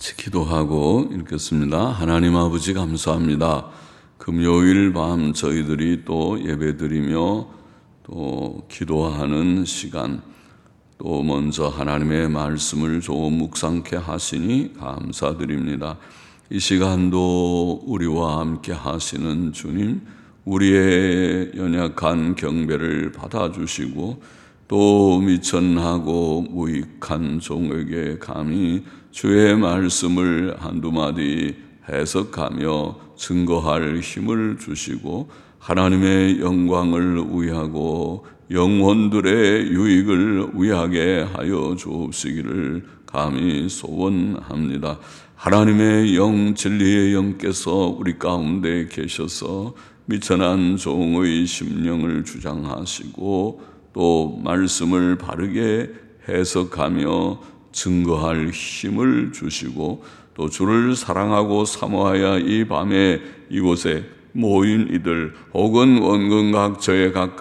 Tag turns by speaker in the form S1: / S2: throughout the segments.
S1: 기도하고 읽겠습니다. 하나님 아버지 감사합니다. 금요일 밤 저희들이 또 예배드리며 또 기도하는 시간, 또 먼저 하나님의 말씀을 좀 묵상케 하시니 감사드립니다. 이 시간도 우리와 함께 하시는 주님, 우리의 연약한 경배를 받아주시고 또 미천하고 무익한 종에게 감히 주의 말씀을 한두 마디 해석하며 증거할 힘을 주시고 하나님의 영광을 위하고 영혼들의 유익을 위하게 하여 주옵시기를 감히 소원합니다. 하나님의 영, 진리의 영께서 우리 가운데 계셔서 미천한 종의 심령을 주장하시고 또 말씀을 바르게 해석하며 증거할 힘을 주시고 또 주를 사랑하고 사모하여 이 밤에 이곳에 모인 이들 혹은 원근각 저의 각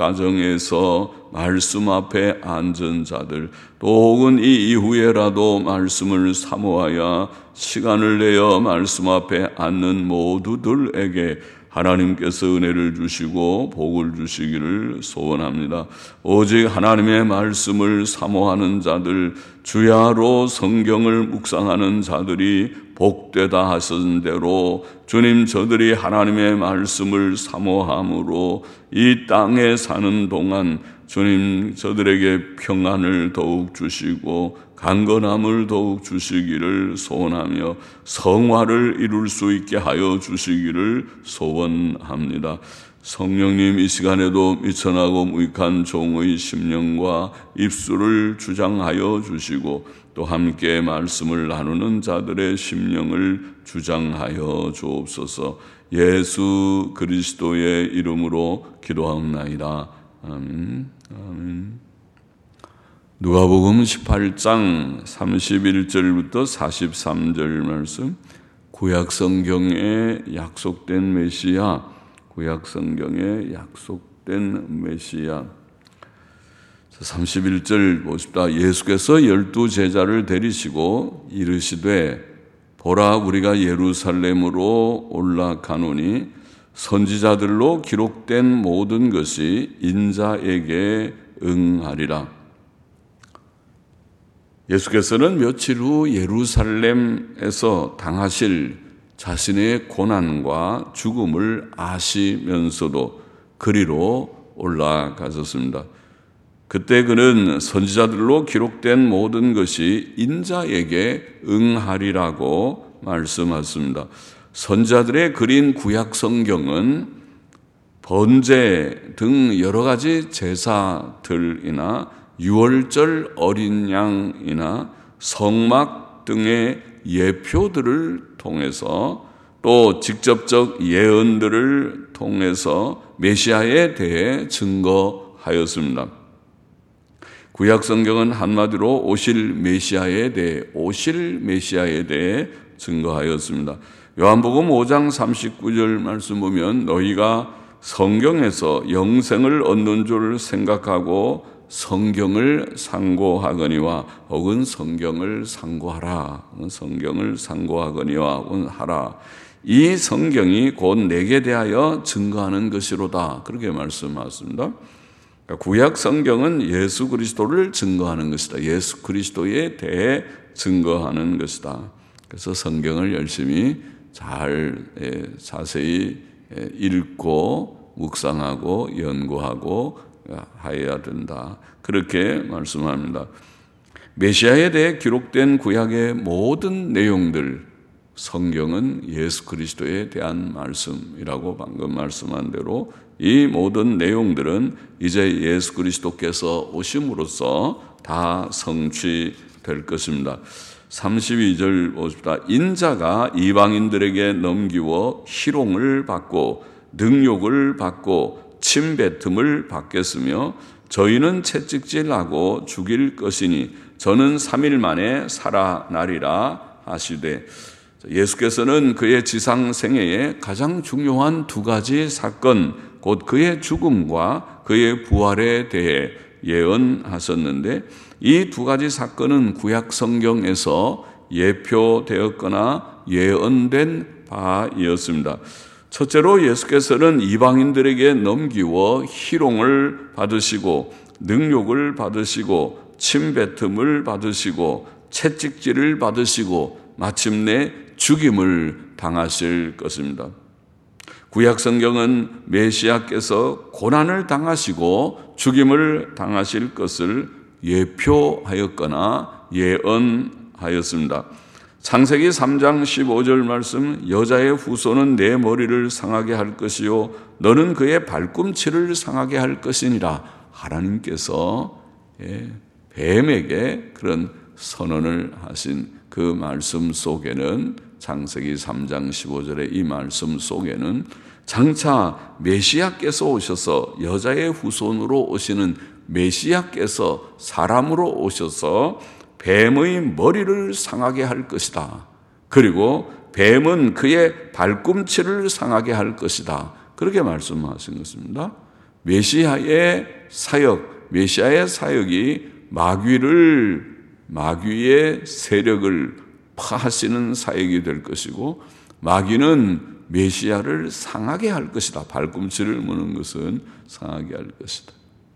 S1: 가정에서 말씀 앞에 앉은 자들 또 혹은 이 이후에라도 말씀을 사모하여 시간을 내어 말씀 앞에 앉는 모두들에게 하나님께서 은혜를 주시고 복을 주시기를 소원합니다. 오직 하나님의 말씀을 사모하는 자들, 주야로 성경을 묵상하는 자들이 복되다 하신 대로 주님, 저들이 하나님의 말씀을 사모함으로 이 땅에 사는 동안 주님, 저들에게 평안을 더욱 주시고 강건함을 더욱 주시기를 소원하며 성화를 이룰 수 있게 하여 주시기를 소원합니다. 성령님, 이 시간에도 미천하고 무익한 종의 심령과 입술을 주장하여 주시고 또 함께 말씀을 나누는 자들의 심령을 주장하여 주옵소서. 예수 그리스도의 이름으로 기도하옵나이다. 아멘. 아멘. 누가복음 18장 31절부터 43절 말씀, 구약성경에 약속된 메시아, 구약성경에 약속된 메시아. 31절 보십시다. 예수께서 12제자를 데리시고 이르시되 보라, 우리가 예루살렘으로 올라가노니 선지자들로 기록된 모든 것이 인자에게 응하리라. 예수께서는 며칠 후 예루살렘에서 당하실 자신의 고난과 죽음을 아시면서도 그리로 올라가셨습니다. 그때 그는 선지자들로 기록된 모든 것이 인자에게 응하리라고 말씀하셨습니다. 선지자들의 그린 구약 성경은 번제 등 여러 가지 제사들이나 유월절 어린 양이나 성막 등의 예표들을 통해서 또 직접적 예언들을 통해서 메시아에 대해 증거하였습니다. 구약 성경은 한마디로 오실 메시아에 대해 증거하였습니다. 요한복음 5장 39절 말씀 보면 너희가 성경에서 영생을 얻는 줄 생각하고 성경을 상고하거니와 혹은 성경을 상고하라, 성경을 상고하거니와 혹은 하라. 이 성경이 곧 내게 대하여 증거하는 것이로다. 그렇게 말씀하셨습니다. 구약 성경은 예수 그리스도를 증거하는 것이다. 예수 그리스도에 대해 증거하는 것이다. 그래서 성경을 열심히 자세히 읽고 묵상하고 연구하고 하여야 된다. 그렇게 말씀합니다. 메시아에 대해 기록된 구약의 모든 내용들, 성경은 예수 그리스도에 대한 말씀이라고 방금 말씀한 대로 이 모든 내용들은 이제 예수 그리스도께서 오심으로써 다 성취될 것입니다. 32절 보십시다. 인자가 이방인들에게 넘기워 희롱을 받고 능욕을 받고 침뱉음을 받겠으며 저희는 채찍질하고 죽일 것이니 저는 3일 만에 살아나리라 하시되, 예수께서는 그의 지상 생애에 가장 중요한 두 가지 사건, 곧 그의 죽음과 그의 부활에 대해 예언하셨는데 이 두 가지 사건은 구약 성경에서 예표되었거나 예언된 바이었습니다. 첫째로 예수께서는 이방인들에게 넘기워 희롱을 받으시고 능욕을 받으시고 침뱉음을 받으시고 채찍질을 받으시고 마침내 죽임을 당하실 것입니다. 구약 성경은 메시아께서 고난을 당하시고 죽임을 당하실 것을 예표하였거나 예언하였습니다. 창세기 3장 15절 말씀, 여자의 후손은 내 머리를 상하게 할 것이요 너는 그의 발꿈치를 상하게 할 것이니라. 하나님께서 뱀에게 그런 선언을 하신 그 말씀 속에는, 창세기 3장 15절의 이 말씀 속에는 장차 메시아께서 오셔서, 여자의 후손으로 오시는 메시아께서 사람으로 오셔서 뱀의 머리를 상하게 할 것이다. 그리고 뱀은 그의 발꿈치를 상하게 할 것이다. 그렇게 말씀하신 것입니다. 메시아의 사역이 마귀의 세력을 파하시는 사역이 될 것이고, 마귀는 메시아를 상하게 할 것이다. 발꿈치를 무는 것은 상하게 할 것이다.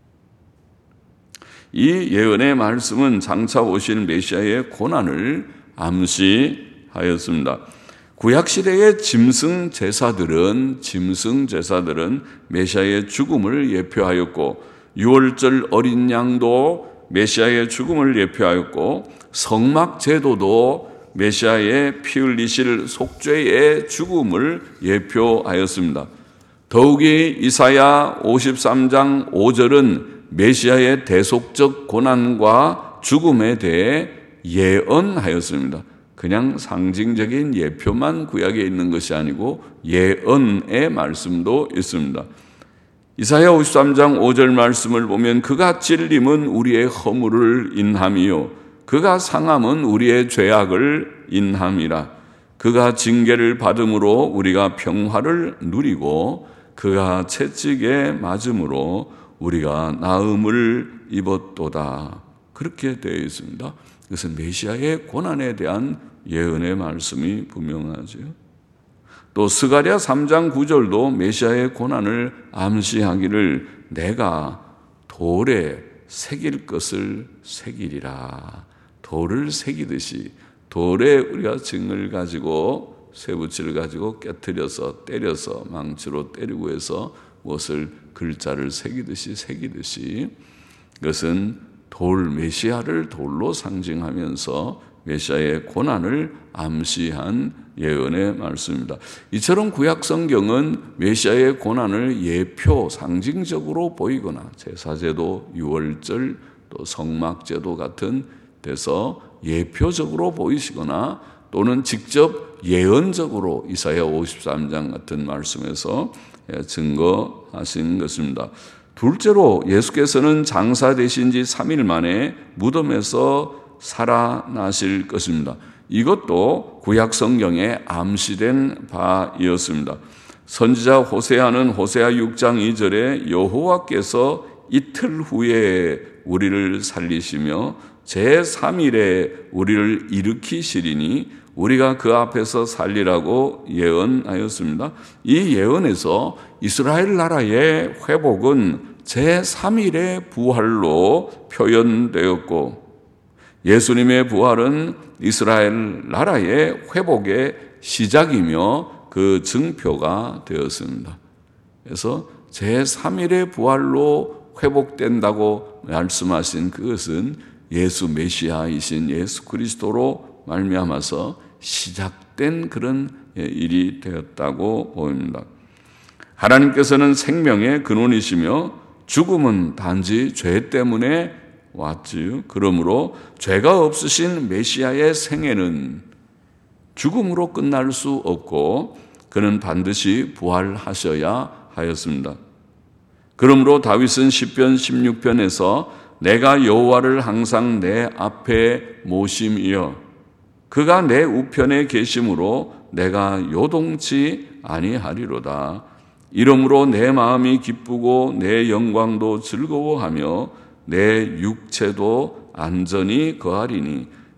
S1: 이 예언의 말씀은 장차 오실 메시아의 고난을 암시하였습니다. 구약시대의 짐승 제사들은 메시아의 죽음을 예표하였고, 유월절 어린 양도 메시아의 죽음을 예표하였고, 성막제도도 메시아의 피 흘리실 속죄의 죽음을 예표하였습니다. 더욱이 이사야 53장 5절은 메시아의 대속적 고난과 죽음에 대해 예언하였습니다. 그냥 상징적인 예표만 구약에 있는 것이 아니고 예언의 말씀도 있습니다. 이사야 53장 5절 말씀을 보면 그가 찔림은 우리의 허물을 인함이요 그가 상함은 우리의 죄악을 인함이라. 그가 징계를 받음으로 우리가 평화를 누리고 그가 채찍에 맞음으로 우리가 나음을 입었도다. 그렇게 되어 있습니다. 그것은 메시아의 고난에 대한 예언의 말씀이 분명하죠. 또 스가랴 3장 9절도 메시아의 고난을 암시하기를 내가 돌에 새길 것을 새기리라. 돌을 새기듯이, 돌에 우리가 증을 가지고 쇠붙이를 가지고 깨트려서 때려서 망치로 때리고 해서 무엇을 글자를 새기듯이 그것은 메시아를 돌로 상징하면서 메시아의 고난을 암시한 예언의 말씀입니다. 이처럼 구약 성경은 메시아의 고난을 예표, 상징적으로 보이거나 제사제도, 유월절, 또 성막제도 같은 데서 예표적으로 보이시거나 또는 직접 예언적으로 이사야 53장 같은 말씀에서 증거하신 것입니다. 둘째로 예수께서는 장사되신 지 3일 만에 무덤에서 살아나실 것입니다. 이것도 구약 성경에 암시된 바이었습니다. 선지자 호세아는 호세아 6장 2절에 여호와께서 이틀 후에 우리를 살리시며 제3일에 우리를 일으키시리니 우리가 그 앞에서 살리라고 예언하였습니다. 이 예언에서 이스라엘 나라의 회복은 제3일의 부활로 표현되었고, 예수님의 부활은 이스라엘 나라의 회복의 시작이며 그 증표가 되었습니다. 그래서 제3일의 부활로 회복된다고 말씀하신 그것은 예수 메시아이신 예수 그리스도로 말미암아서 시작된 그런 일이 되었다고 보입니다. 하나님께서는 생명의 근원이시며 죽음은 단지 죄 때문에 왔지요. 그러므로 죄가 없으신 메시아의 생애는 죽음으로 끝날 수 없고 그는 반드시 부활하셔야 하였습니다. 그러므로 다윗은 시편 16편에서 내가 여호와를 항상 내 앞에 모심이여 그가 내 우편에 계심으로 내가 요동치 아니하리로다. 이러므로 내 마음이 기쁘고 내 영광도 즐거워하며 내 육체도 안전히 거하리니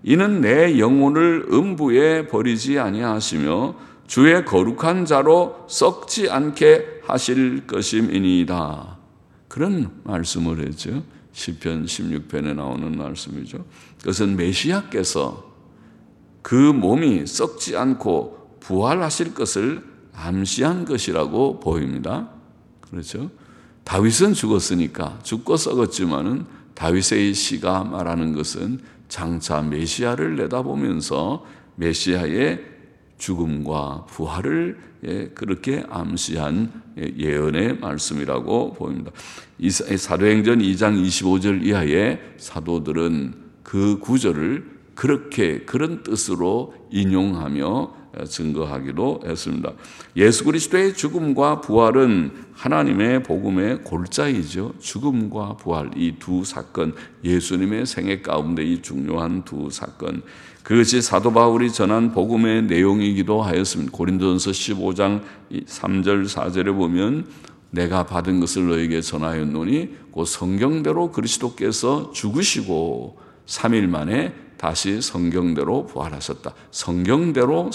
S1: 이는 내 영혼을 음부에 버리지 아니하시며 주의 거룩한 자로 썩지 않게 하실 것임이니이다. 그런 말씀을 했죠. 시편 16편에 나오는 말씀이죠. 그것은 메시아께서 그 몸이 썩지 않고 부활하실 것을 암시한 것이라고 보입니다. 그렇죠? 다윗은 죽었으니까 죽고 썩었지만은 다윗의 시가 말하는 것은 장차 메시아를 내다보면서 메시아의 죽음과 부활을 그렇게 암시한 예언의 말씀이라고 보입니다. 사도행전 2장 25절 이하의 사도들은 그 구절을 그런 뜻으로 인용하며 증거하기도 했습니다. 예수 그리스도의 죽음과 부활은 하나님의 복음의 골자이죠. 죽음과 부활, 이 두 사건, 예수님의 생애 가운데 이 중요한 두 사건, 그것이 사도 바울이 전한 복음의 내용이기도 하였습니다. 고린도전서 15장 3절 4절에 보면 내가 받은 것을 너에게 전하였노니 그 성경대로 그리스도께서 죽으시고 3일 만에 다시 성경대로 부활하셨다. 성경대로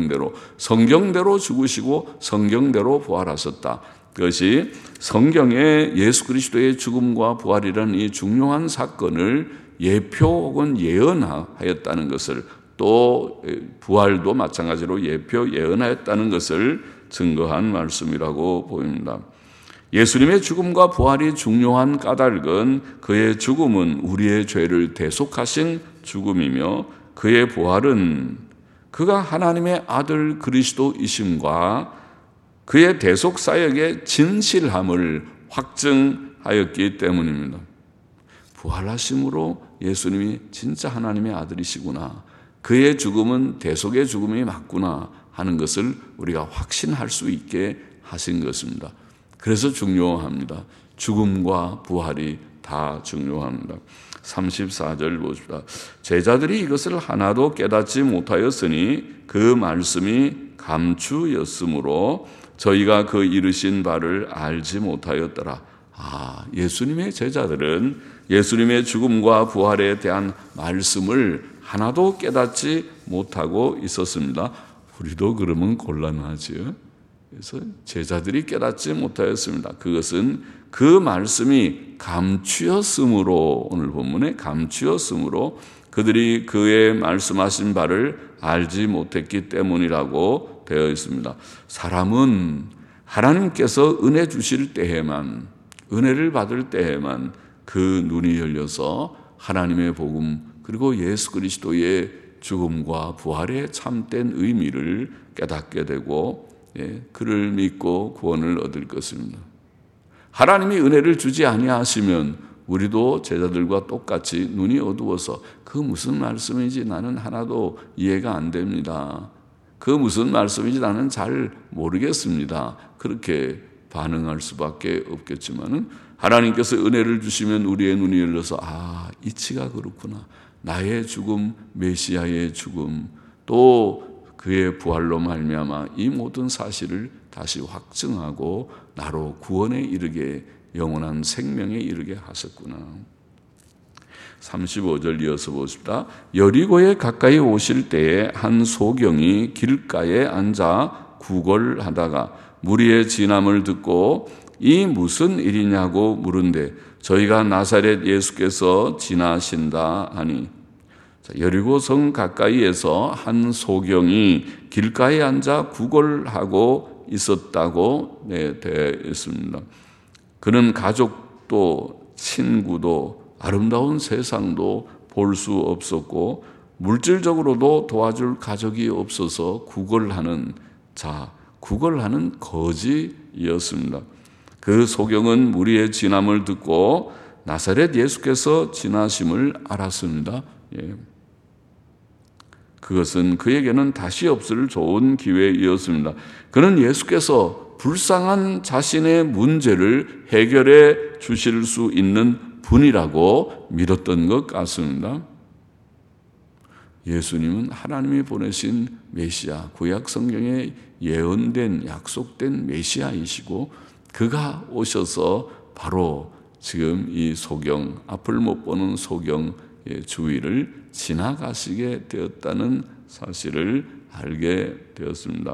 S1: 죽으시고 성경대로 부활하셨다. 그것이 성경에 예수 그리스도의 죽음과 부활이라는 이 중요한 사건을 예표 혹은 예언하였다는 것을, 또 부활도 마찬가지로 예표 예언하였다는 것을 증거한 말씀이라고 보입니다. 예수님의 죽음과 부활이 중요한 까닭은 그의 죽음은 우리의 죄를 대속하신 죽음이며 그의 부활은 그가 하나님의 아들 그리스도이심과 그의 대속 사역의 진실함을 확증하였기 때문입니다. 부활하심으로 예수님이 진짜 하나님의 아들이시구나, 그의 죽음은 대속의 죽음이 맞구나 하는 것을 우리가 확신할 수 있게 하신 것입니다. 그래서 중요합니다. 죽음과 부활이 다 중요합니다. 34절 보십시다. 제자들이 이것을 하나도 깨닫지 못하였으니 그 말씀이 감추였으므로 저희가 그 이르신 바를 알지 못하였더라. 예수님의 제자들은 예수님의 죽음과 부활에 대한 말씀을 하나도 깨닫지 못하고 있었습니다. 우리도 그러면 곤란하지요. 그래서 제자들이 깨닫지 못하였습니다. 그것은 그 말씀이 감추었으므로, 오늘 본문에 감추었으므로 그들이 그의 말씀하신 바를 알지 못했기 때문이라고 되어 있습니다. 사람은 하나님께서 은혜 주실 때에만, 은혜를 받을 때에만 그 눈이 열려서 하나님의 복음 그리고 예수 그리스도의 죽음과 부활의 참된 의미를 깨닫게 되고 그를 믿고 구원을 얻을 것입니다. 하나님이 은혜를 주지 아니하시면 우리도 제자들과 똑같이 눈이 어두워서 그 무슨 말씀인지 나는 하나도 이해가 안 됩니다. 그 무슨 말씀인지 나는 잘 모르겠습니다. 그렇게 반응할 수밖에 없겠지만은 하나님께서 은혜를 주시면 우리의 눈이 열려서 이치가 그렇구나. 나의 죽음, 메시아의 죽음, 또 그의 부활로 말미암아 이 모든 사실을 다시 확증하고 나로 구원에 이르게, 영원한 생명에 이르게 하셨구나. 35절 이어서 보십시다. 여리고에 가까이 오실 때에 한 소경이 길가에 앉아 구걸하다가 무리의 진함을 듣고 이 무슨 일이냐고 물은데 저희가 나사렛 예수께서 지나신다 하니, 여리고 성 가까이에서 한 소경이 길가에 앉아 구걸하고 있었다고 되어 있습니다. 그는 가족도 친구도 아름다운 세상도 볼 수 없었고 물질적으로도 도와줄 가족이 없어서 구걸하는 거지였습니다. 그 소경은 무리의 진함을 듣고 나사렛 예수께서 지나심을 알았습니다. 그것은 그에게는 다시 없을 좋은 기회이었습니다. 그는 예수께서 불쌍한 자신의 문제를 해결해 주실 수 있는 분이라고 믿었던 것 같습니다. 예수님은 하나님이 보내신 메시아, 구약 성경에 예언된, 약속된 메시아이시고 그가 오셔서 바로 지금 이 소경, 앞을 못 보는 소경, 주위를 지나가시게 되었다는 사실을 알게 되었습니다.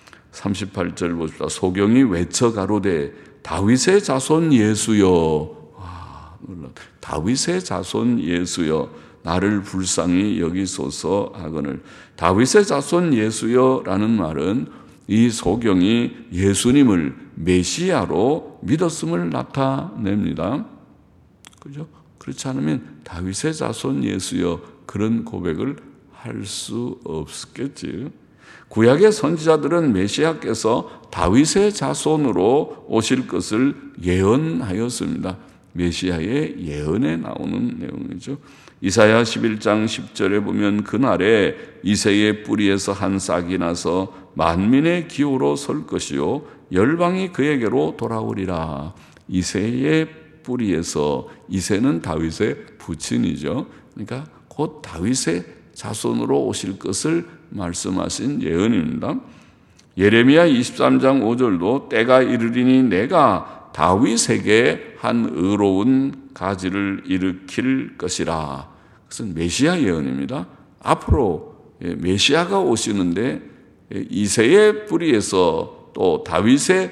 S1: 38절 보십시다. 소경이 외쳐 가로되 다윗의 자손 예수여. 와, 놀라. 다윗의 자손 예수여, 나를 불쌍히 여기소서 하거늘. 다윗의 자손 예수여라는 말은 이 소경이 예수님을 메시아로 믿었음을 나타냅니다. 그죠? 그렇지 않으면 다윗의 자손 예수여 그런 고백을 할 수 없겠지. 구약의 선지자들은 메시아께서 다윗의 자손으로 오실 것을 예언하였습니다. 메시아의 예언에 나오는 내용이죠. 이사야 11장 10절에 보면 그날에 이새의 뿌리에서 한 싹이 나서 만민의 기호로 설 것이요 열방이 그에게로 돌아오리라. 이새의 뿌리에서, 이새는 다윗의 부친이죠. 그러니까 곧 다윗의 자손으로 오실 것을 말씀하신 예언입니다. 예레미야 23장 5절도 때가 이르리니 내가 다윗에게 한 의로운 가지를 일으킬 것이라. 그것은 메시아 예언입니다. 앞으로 메시아가 오시는데 이새의 뿌리에서 또 다윗의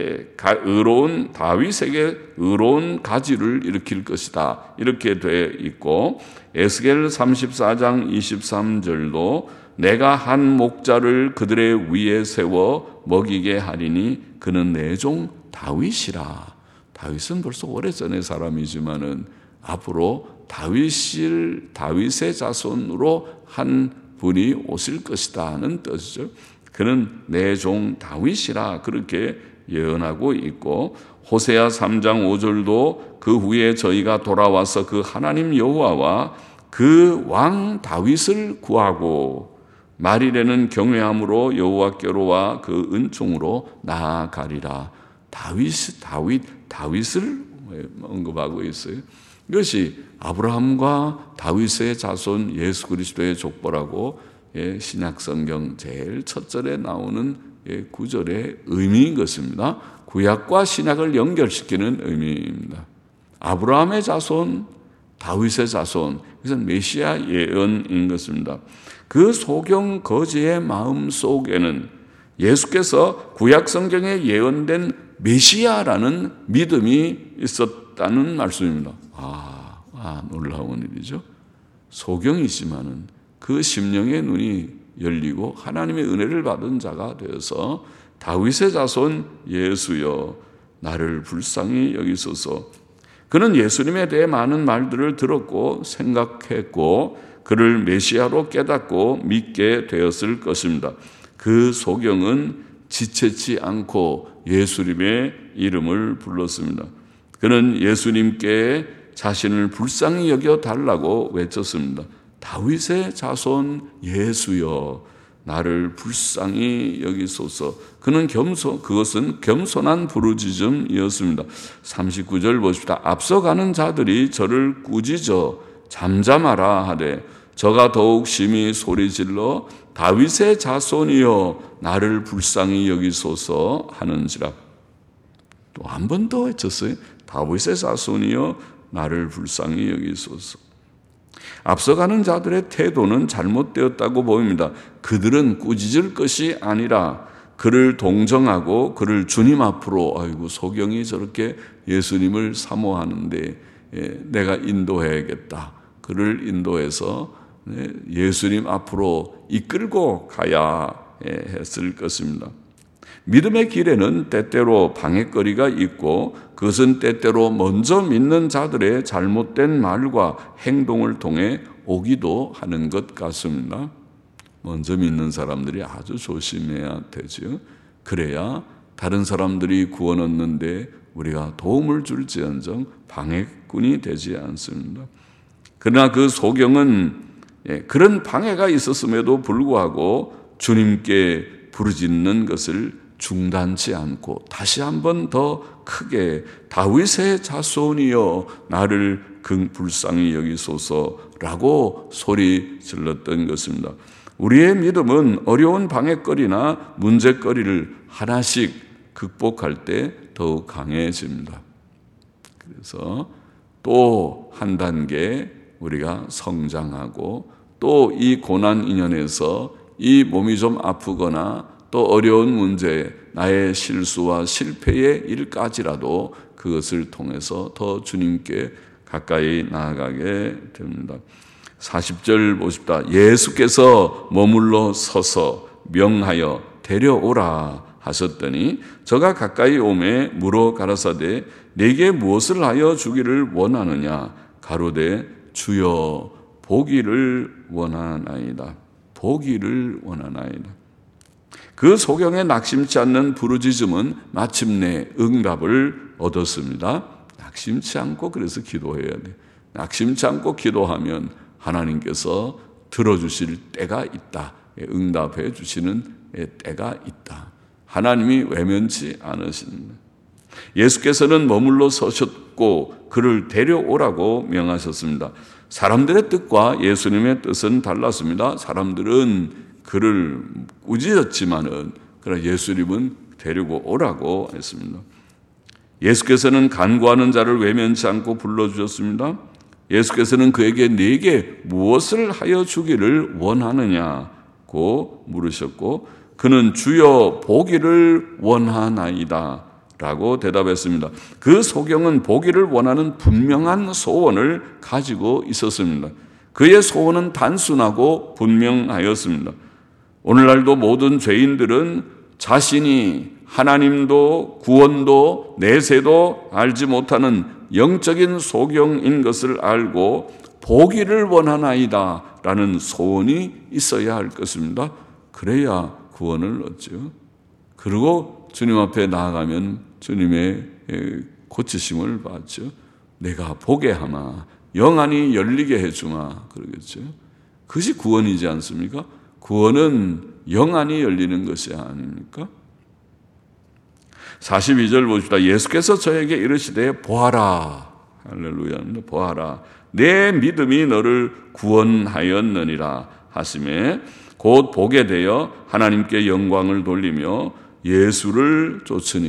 S1: 의로운 다윗에게 의로운 가지를 일으킬 것이다. 이렇게 되어 있고 에스겔 34장 23절도 내가 한 목자를 그들의 위에 세워 먹이게 하리니 그는 내 종 다윗이라. 다윗은 벌써 오래전의 사람이지만은 앞으로 다윗의 자손으로 한 분이 오실 것이다는 뜻이죠. 그는 내 종 다윗이라 그렇게 예언하고 있고 호세아 3장 5절도 그 후에 저희가 돌아와서 그 하나님 여호와와 그 왕 다윗을 구하고 말일에는 경외함으로 여호와께로와 그 은총으로 나아가리라. 다윗을 언급하고 있어요. 이것이 아브라함과 다윗의 자손 예수 그리스도의 족보라고 신약성경 제일 첫 절에 나오는 구절의 의미인 것입니다. 구약과 신약을 연결시키는 의미입니다. 아브라함의 자손, 다윗의 자손, 이것은 메시아 예언인 것입니다. 그 소경 거지의 마음 속에는 예수께서 구약 성경에 예언된 메시아라는 믿음이 있었다는 말씀입니다. 놀라운 일이죠. 소경이지만은 그 심령의 눈이 열리고 하나님의 은혜를 받은 자가 되어서 다윗의 자손 예수여 나를 불쌍히 여기소서. 그는 예수님에 대해 많은 말들을 들었고 생각했고 그를 메시아로 깨닫고 믿게 되었을 것입니다. 그 소경은 지체치 않고 예수님의 이름을 불렀습니다. 그는 예수님께 자신을 불쌍히 여겨 달라고 외쳤습니다. 다윗의 자손 예수여 나를 불쌍히 여기소서. 그것은 겸손한 부르짖음이었습니다. 39절 보십시다. 앞서가는 자들이 저를 꾸짖어 잠잠하라 하되 저가 더욱 심히 소리질러 다윗의 자손이여 나를 불쌍히 여기소서 하는지라. 또 한 번 더 외쳤어요. 다윗의 자손이여 나를 불쌍히 여기소서. 앞서가는 자들의 태도는 잘못되었다고 보입니다. 그들은 꾸짖을 것이 아니라 그를 동정하고 그를 주님 앞으로 아이고 소경이 저렇게 예수님을 사모하는데 내가 인도해야겠다. 그를 인도해서 예수님 앞으로 이끌고 가야 했을 것입니다. 믿음의 길에는 때때로 방해거리가 있고 그것은 때때로 먼저 믿는 자들의 잘못된 말과 행동을 통해 오기도 하는 것 같습니다. 먼저 믿는 사람들이 아주 조심해야 되죠. 그래야 다른 사람들이 구원 얻는데 우리가 도움을 줄지언정 방해꾼이 되지 않습니다. 그러나 그 소경은 그런 방해가 있었음에도 불구하고 주님께 부르짖는 것을 중단치 않고 다시 한번 더 크게 다윗의 자손이여 나를 불쌍히 여기소서라고 소리 질렀던 것입니다. 우리의 믿음은 어려운 방해거리나 문제거리를 하나씩 극복할 때 더욱 강해집니다. 그래서 또 한 단계 우리가 성장하고 또 이 고난 인연에서 이 몸이 좀 아프거나 또 어려운 문제, 나의 실수와 실패의 일까지라도 그것을 통해서 더 주님께 가까이 나아가게 됩니다. 40절 보십시다. 예수께서 머물러 서서 명하여 데려오라 하셨더니 저가 가까이 오매 물어 가라사대 내게 무엇을 하여 주기를 원하느냐 가로되 주여 보기를 원하나이다. 보기를 원하나이다. 그 소경에 낙심치 않는 부르짖음은 마침내 응답을 얻었습니다. 낙심치 않고 그래서 기도해야 돼. 낙심치 않고 기도하면 하나님께서 들어주실 때가 있다. 응답해 주시는 때가 있다. 하나님이 외면치 않으십니다. 예수께서는 머물러 서셨고 그를 데려오라고 명하셨습니다. 사람들의 뜻과 예수님의 뜻은 달랐습니다. 사람들은 그를 꾸짖었지만은 그러나 예수님은 데리고 오라고 했습니다. 예수께서는 간구하는 자를 외면치 않고 불러주셨습니다. 예수께서는 그에게 네게 무엇을 하여 주기를 원하느냐고 물으셨고 그는 주여 보기를 원하나이다 라고 대답했습니다. 그 소경은 보기를 원하는 분명한 소원을 가지고 있었습니다. 그의 소원은 단순하고 분명하였습니다. 오늘날도 모든 죄인들은 자신이 하나님도 구원도 내세도 알지 못하는 영적인 소경인 것을 알고 보기를 원하나이다 라는 소원이 있어야 할 것입니다. 그래야 구원을 얻죠. 그리고 주님 앞에 나아가면 주님의 고치심을 받죠. 내가 보게 하마 영안이 열리게 해주마 그러겠죠. 그것이 구원이지 않습니까? 구원은 영안이 열리는 것이 아닙니까? 42절 보십시다. 예수께서 저에게 이르시되 보아라. 할렐루야. 보아라. 내 믿음이 너를 구원하였느니라 하시매 곧 보게 되어 하나님께 영광을 돌리며 예수님을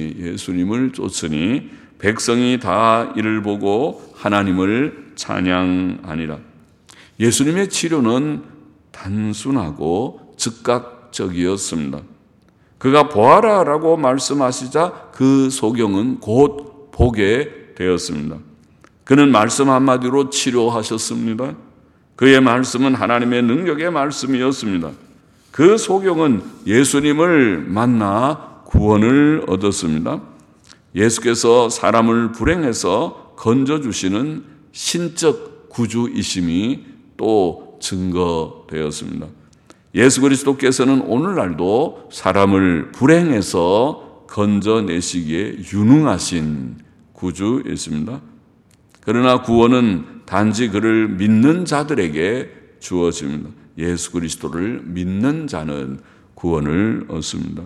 S1: 쫓으니 백성이 다 이를 보고 하나님을 찬양하니라. 예수님의 치료는 단순하고 즉각적이었습니다. 그가 보아라라고 말씀하시자 그 소경은 곧 보게 되었습니다. 그는 말씀 한마디로 치료하셨습니다. 그의 말씀은 하나님의 능력의 말씀이었습니다. 그 소경은 예수님을 만나 구원을 얻었습니다. 예수께서 사람을 불행해서 건져주시는 신적 구주이심이 또 증거되었습니다. 예수 그리스도께서는 오늘날도 사람을 불행해서 건져내시기에 유능하신 구주이십니다. 그러나 구원은 단지 그를 믿는 자들에게 주어집니다. 예수 그리스도를 믿는 자는 구원을 얻습니다.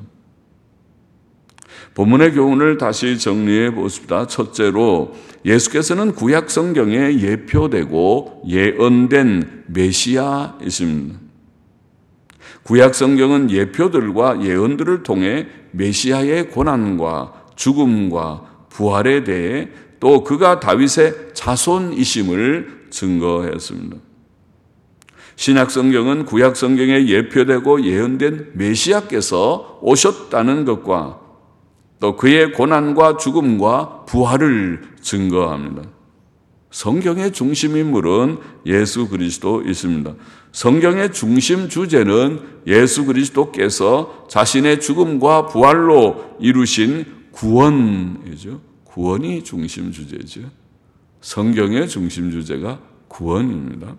S1: 본문의 교훈을 다시 정리해 보십시다. 첫째로 예수께서는 구약 성경에 예표되고 예언된 메시아이십니다. 구약 성경은 예표들과 예언들을 통해 메시아의 고난과 죽음과 부활에 대해 또 그가 다윗의 자손이심을 증거했습니다. 신약 성경은 구약 성경에 예표되고 예언된 메시아께서 오셨다는 것과 또 그의 고난과 죽음과 부활을 증거합니다. 성경의 중심 인물은 예수 그리스도이십니다. 성경의 중심 주제는 예수 그리스도께서 자신의 죽음과 부활로 이루신 구원이죠. 구원이 중심 주제죠. 성경의 중심 주제가 구원입니다.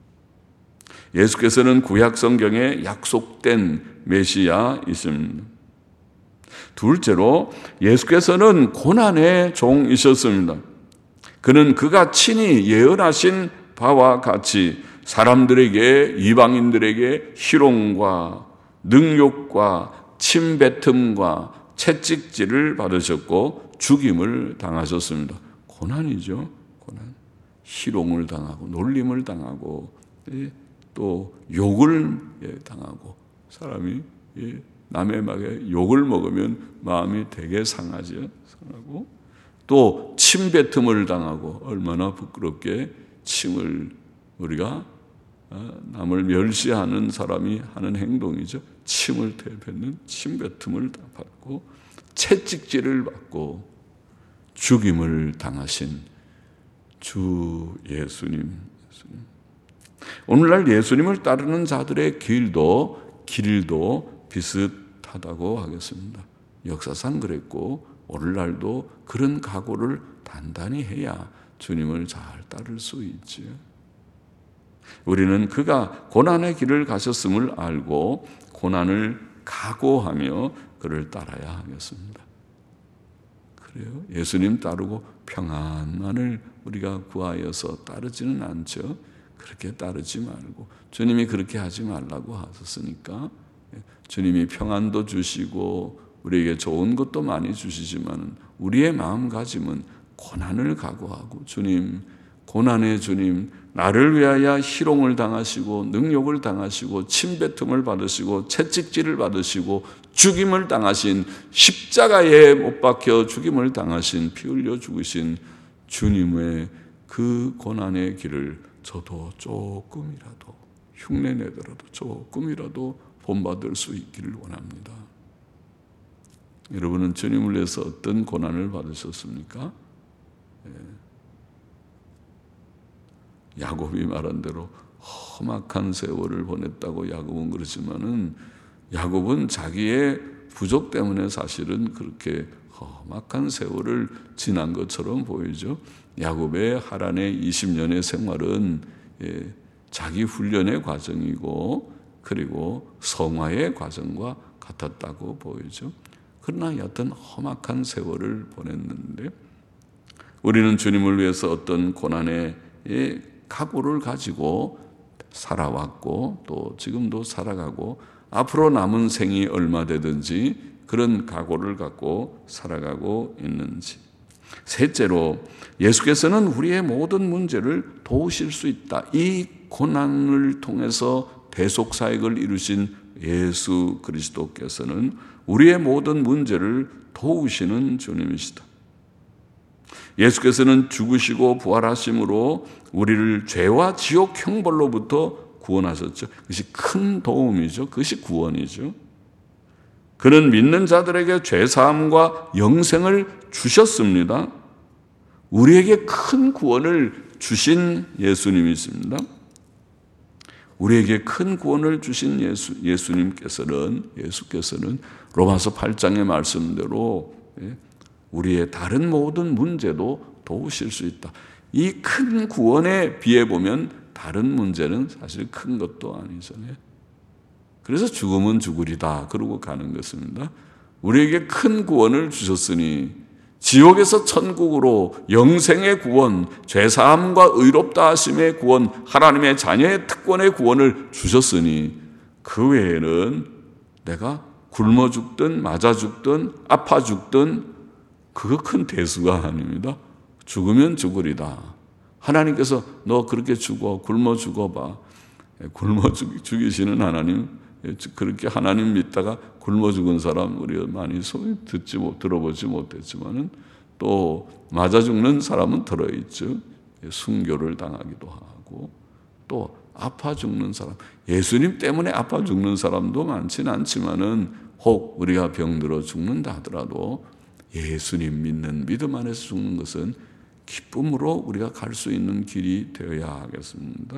S1: 예수께서는 구약 성경에 약속된 메시아이십니다. 둘째로 예수께서는 고난의 종이셨습니다. 그는 그가 친히 예언하신 바와 같이 사람들에게 이방인들에게 희롱과 능욕과 침뱉음과 채찍질을 받으셨고 죽임을 당하셨습니다. 고난이죠. 고난. 희롱을 당하고 놀림을 당하고 또 욕을 당하고 사람이 남의 말에 욕을 먹으면 마음이 되게 상하죠. 상하고 또 침뱉음을 당하고 얼마나 부끄럽게 침을 우리가 남을 멸시하는 사람이 하는 행동이죠. 침을 뱉는 침뱉음을 받고 채찍질을 받고 죽임을 당하신 주 예수님. 오늘날 예수님을 따르는 자들의 길도 비슷하다고 하겠습니다. 역사상 그랬고 오늘날도 그런 각오를 단단히 해야 주님을 잘 따를 수 있지요. 우리는 그가 고난의 길을 가셨음을 알고 고난을 각오하며 그를 따라야 하겠습니다. 그래요. 예수님 따르고 평안만을 우리가 구하여서 따르지는 않죠. 그렇게 따르지 말고 주님이 그렇게 하지 말라고 하셨으니까 주님이 평안도 주시고 우리에게 좋은 것도 많이 주시지만 우리의 마음가짐은 고난을 각오하고 주님, 고난의 주님, 나를 위하여 희롱을 당하시고 능욕을 당하시고 침뱉음을 받으시고 채찍질을 받으시고 죽임을 당하신 십자가에 못 박혀 죽임을 당하신 피 흘려 죽으신 주님의 그 고난의 길을 저도 조금이라도 흉내내더라도 조금이라도 본받을 수 있기를 원합니다. 여러분은 주님을 위해서 어떤 고난을 받으셨습니까? 야곱이 말한 대로 험악한 세월을 보냈다고 야곱은 그러지만은 야곱은 자기의 부족 때문에 사실은 그렇게 험악한 세월을 지난 것처럼 보이죠. 야곱의 하란의 20년의 생활은 자기 훈련의 과정이고 그리고 성화의 과정과 같았다고 보이죠. 그러나 여튼 험악한 세월을 보냈는데 우리는 주님을 위해서 어떤 고난의 각오를 가지고 살아왔고 또 지금도 살아가고 앞으로 남은 생이 얼마 되든지 그런 각오를 갖고 살아가고 있는지. 셋째로 예수께서는 우리의 모든 문제를 도우실 수 있다. 이 고난을 통해서 대속사역을 이루신 예수 그리스도께서는 우리의 모든 문제를 도우시는 주님이시다. 예수께서는 죽으시고 부활하심으로 우리를 죄와 지옥 형벌로부터 구원하셨죠. 그것이 큰 도움이죠. 그것이 구원이죠. 그는 믿는 자들에게 죄사함과 영생을 주셨습니다. 우리에게 큰 구원을 주신 예수님이십니다. 우리에게 큰 구원을 주신 예수께서는 로마서 8장의 말씀대로 우리의 다른 모든 문제도 도우실 수 있다. 이 큰 구원에 비해 보면 다른 문제는 사실 큰 것도 아니잖아요. 그래서 죽음은 죽으리다 그러고 가는 것입니다. 우리에게 큰 구원을 주셨으니 지옥에서 천국으로 영생의 구원, 죄사함과 의롭다 하심의 구원, 하나님의 자녀의 특권의 구원을 주셨으니 그 외에는 내가 굶어 죽든 맞아 죽든 아파 죽든 그거 큰 대수가 아닙니다. 죽으면 죽으리다. 하나님께서 너 그렇게 죽어 굶어 죽어봐. 굶어 죽이시는 하나님, 그렇게 하나님 믿다가 굶어 죽은 사람 우리가 많이 들어보지 못했지만은 또 맞아 죽는 사람은 들어있죠. 순교를 당하기도 하고 또 아파 죽는 사람, 예수님 때문에 아파 죽는 사람도 많지는 않지만은 혹 우리가 병들어 죽는다 하더라도 예수님 믿는 믿음 안에서 죽는 것은 기쁨으로 우리가 갈 수 있는 길이 되어야 하겠습니다.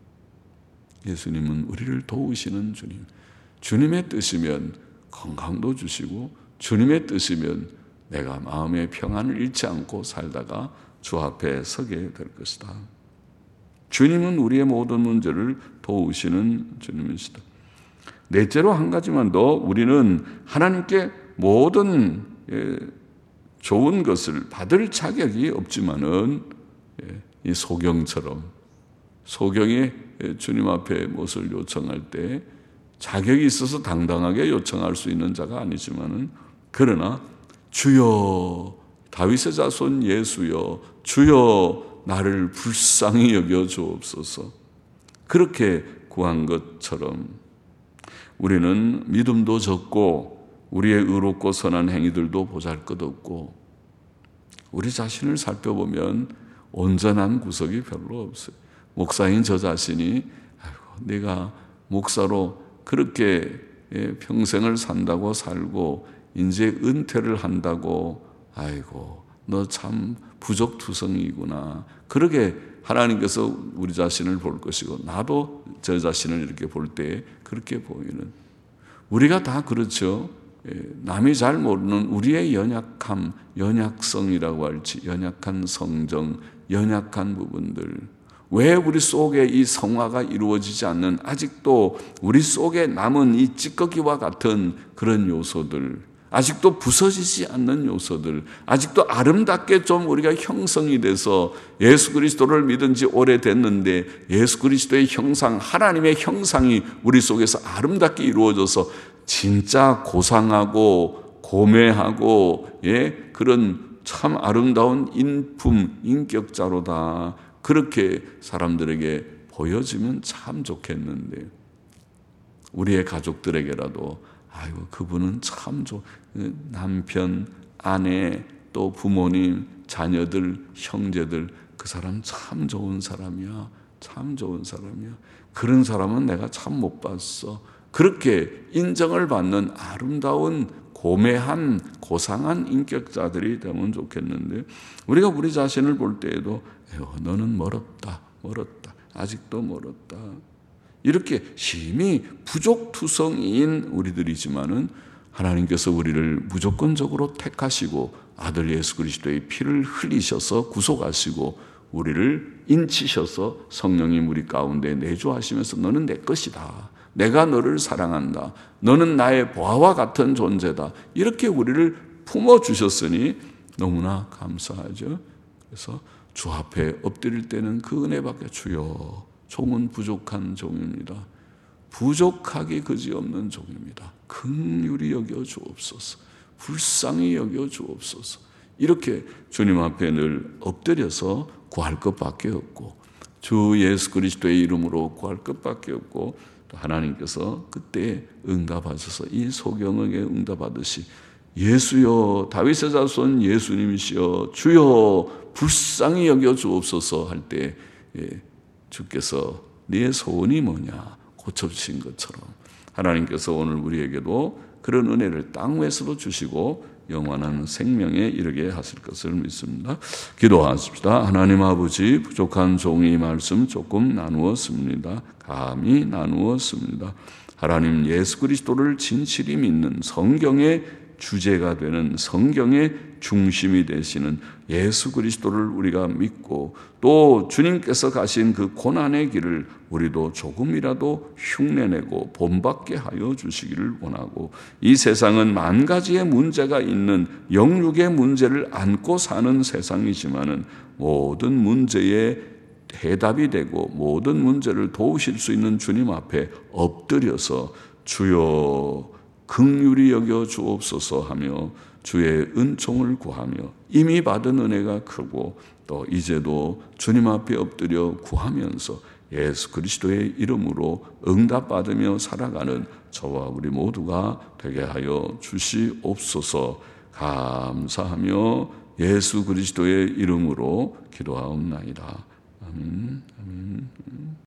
S1: 예수님은 우리를 도우시는 주님. 주님의 뜻이면 건강도 주시고 주님의 뜻이면 내가 마음의 평안을 잃지 않고 살다가 주 앞에 서게 될 것이다. 주님은 우리의 모든 문제를 도우시는 주님이시다. 넷째로 한 가지만 더, 우리는 하나님께 모든 좋은 것을 받을 자격이 없지만은 이 소경처럼 소경이 주님 앞에 무엇을 요청할 때 자격이 있어서 당당하게 요청할 수 있는 자가 아니지만은 그러나 주여 다윗의 자손 예수여 주여 나를 불쌍히 여겨 주옵소서 그렇게 구한 것처럼 우리는 믿음도 적고 우리의 의롭고 선한 행위들도 보잘것없고 우리 자신을 살펴보면 온전한 구석이 별로 없어요. 목사인 저 자신이 내가 목사로 그렇게 평생을 산다고 살고 이제 은퇴를 한다고 너 참 부족투성이구나. 그렇게 하나님께서 우리 자신을 볼 것이고 나도 저 자신을 이렇게 볼 때 그렇게 보이는, 우리가 다 그렇죠. 남이 잘 모르는 우리의 연약함, 연약성이라고 할지, 연약한 성정, 연약한 부분들, 왜 우리 속에 이 성화가 이루어지지 않는, 아직도 우리 속에 남은 이 찌꺼기와 같은 그런 요소들, 아직도 부서지지 않는 요소들, 아직도 아름답게 좀 우리가 형성이 돼서 예수 그리스도를 믿은 지 오래됐는데 예수 그리스도의 형상, 하나님의 형상이 우리 속에서 아름답게 이루어져서 진짜 고상하고 고매하고 그런 참 아름다운 인품, 인격자로다, 그렇게 사람들에게 보여지면 참 좋겠는데, 우리의 가족들에게라도 그분은 참 남편, 아내, 또 부모님, 자녀들, 형제들, 그 사람 참 좋은 사람이야. 참 좋은 사람이야. 그런 사람은 내가 참 못 봤어. 그렇게 인정을 받는 아름다운 고매한 고상한 인격자들이 되면 좋겠는데, 우리가 우리 자신을 볼 때에도 너는 멀었다, 아직도 멀었다, 이렇게 심히 부족투성이인 우리들이지만은 하나님께서 우리를 무조건적으로 택하시고 아들 예수 그리스도의 피를 흘리셔서 구속하시고 우리를 인치셔서 성령님 우리 가운데 내주하시면서 너는 내 것이다, 내가 너를 사랑한다, 너는 나의 보아와 같은 존재다, 이렇게 우리를 품어주셨으니 너무나 감사하죠. 그래서 주 앞에 엎드릴 때는 그 은혜밖에, 주여 종은 부족한 종입니다. 부족하기 그지없는 종입니다. 긍휼히 여겨 주옵소서. 불쌍히 여겨 주옵소서. 이렇게 주님 앞에 늘 엎드려서 구할 것밖에 없고, 주 예수 그리스도의 이름으로 구할 것밖에 없고, 또 하나님께서 그때 응답하셔서 이 소경에게 응답하듯이 예수여, 다윗의 자손 예수님이시여, 주여 불쌍히 여겨 주옵소서 할 때 주께서 네 소원이 뭐냐 고쳐주신 것처럼 하나님께서 오늘 우리에게도 그런 은혜를 땅 위에서도 주시고 영원한 생명에 이르게 하실 것을 믿습니다. 기도하십시다. 하나님 아버지, 부족한 종이 말씀 조금 나누었습니다. 감히 나누었습니다. 하나님 예수 그리스도를 진실히 믿는, 성경의 주제가 되는, 성경의 중심이 되시는 예수 그리스도를 우리가 믿고 또 주님께서 가신 그 고난의 길을 우리도 조금이라도 흉내내고 본받게 하여 주시기를 원하고, 이 세상은 만 가지의 문제가 있는 영육의 문제를 안고 사는 세상이지만은 모든 문제에 해답이 되고 모든 문제를 도우실 수 있는 주님 앞에 엎드려서 주여 긍휼히 여겨 주옵소서 하며 주의 은총을 구하며, 이미 받은 은혜가 크고 또 이제도 주님 앞에 엎드려 구하면서 예수 그리스도의 이름으로 응답받으며 살아가는 저와 우리 모두가 되게 하여 주시옵소서. 감사하며 예수 그리스도의 이름으로 기도하옵나이다. 아멘. 아멘.